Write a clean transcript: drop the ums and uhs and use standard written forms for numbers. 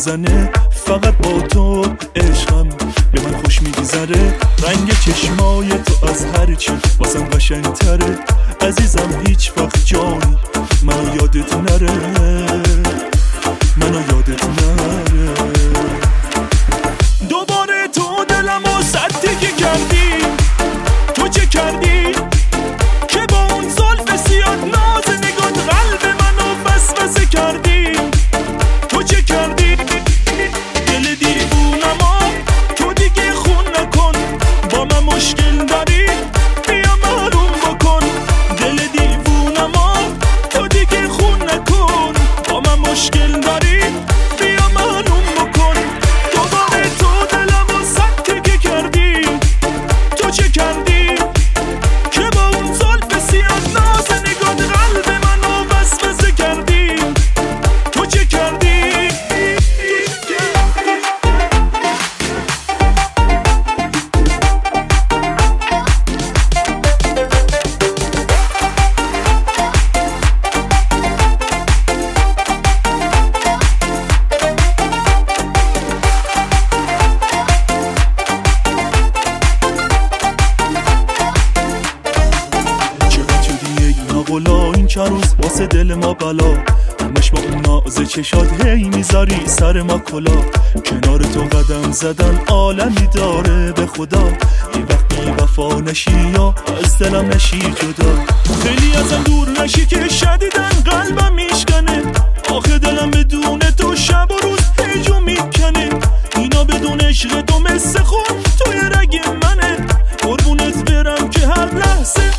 میزنه، فقط با تو عشقم به من خوش میگذره. رنگ چشمای تو از هر چی واسم قشنگتره. عزیزم هیچ وقت جانی منو یادت نره، منو یادت نره. دوباره تو دلمو سدگی کردی، تو چه کردی که با اون زلف سیاد ناز نگات قلب منو وسوسه کردی؟ تو چه کردی؟ دل دیوونمو تو دیگه خون نکن، با من مشکل داری بیا معلوم بکن. دل دیوونمو تو دیگه خون نکن، با من مشکل داری بیا معلوم بکن. دوباره تو دلمو سدگی کردی، تو چه کردی که با اون زلف سیاد ناز نگات قلب منو وسوسه کردی؟ تو چه کردی؟ این چند روز واسه دل ما بلا، همش با اون ناز چشاد هی میذاری سر ما کلا. کنار تو قدم زدن عالمی داره به خدا، یه وقتی وفا نشی یا از دلم نشی جدا. خیلی ازم دور نشی که شدیدن قلبم میشکنه، آخه دلم بدون تو شب و روز هیجو میکنه. اینا بدون عشق تو مثل خون توی رگ منه، قربونت برم که هر لحظه